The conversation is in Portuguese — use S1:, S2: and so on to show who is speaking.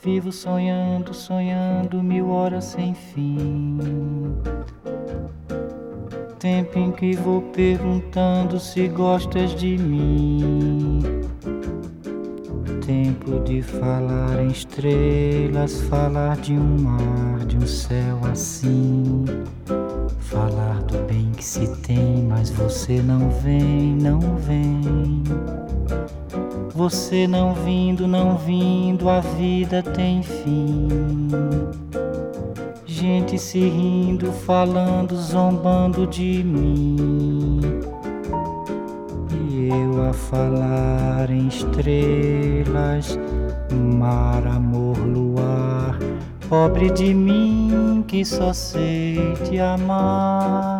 S1: Vivo sonhando, sonhando 1000 horas sem fim. Tempo em que vou perguntando se gostas de mim. Tempo de falar em estrelas, falar de um mar, de um céu assim. Falar do bem que se tem, mas você não vem, não vem. Você não vindo, não vindo, a vida tem fim. Gente se rindo, falando, zombando de mim. E eu a falar em estrelas, mar, amor, luar. Pobre de mim que só sei te amar.